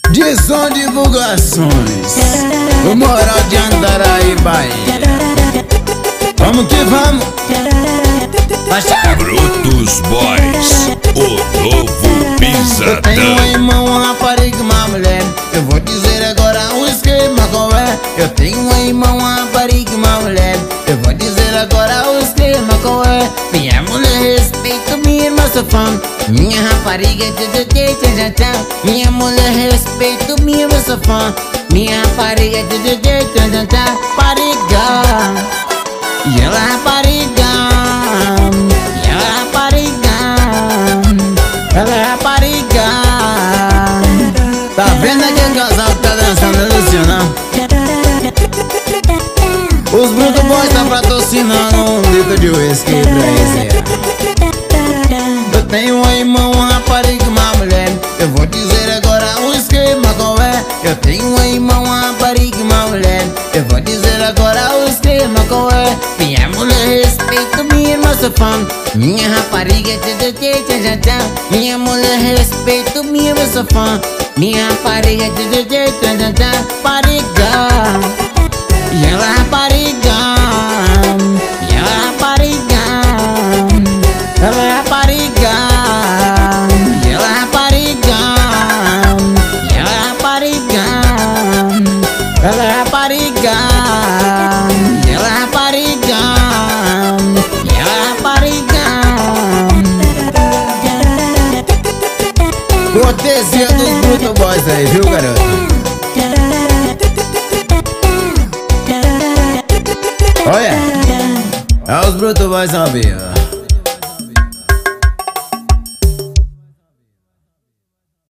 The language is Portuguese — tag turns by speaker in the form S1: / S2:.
S1: de som divulgações, o Moral de Andaraí, Bahia. Vamos que vamos.
S2: Brutus Boys, o novo pisadão.
S1: Eu tenho um irmão, uma rapariga e uma mulher. Eu vou dizer agora o esquema qual é. Eu tenho um irmão, uma rapariga e uma mulher. Eu vou dizer agora o esquema qual é. Minha mulher respeita, minha irmã sou fã. Minha rapariga minha mulher respeita, minha irmã sou fã. Minha rapariga rapariga. E ela rapariga. E ela rapariga. Ela é rapariga. Tá vendo aquele casal que tá dançando Luciano? Os Brutus Boys tá patrocinando um litro de whisky pra esse. Eu tenho um irmão, uma rapariga e uma mulher. Eu vou dizer agora o esquema qual é. Eu tenho um irmão, uma rapariga e uma mulher. Eu vou dizer agora o esquema qual é. Minha mulher respeita, minha irmã sou fã. Minha rapariga minha mulher respeita, minha irmã sou fã. Minha rapariga rapariga. E ela rapariga. E ela rapariga. Ela é rapariga. E ela rapariga. E ela rapariga. Ela é rapariga. E ela rapariga. E ela rapariga. Cortesia dos Brutus Boys aí, viu, garoto? Olha, é os Brutus Boys ao vivo.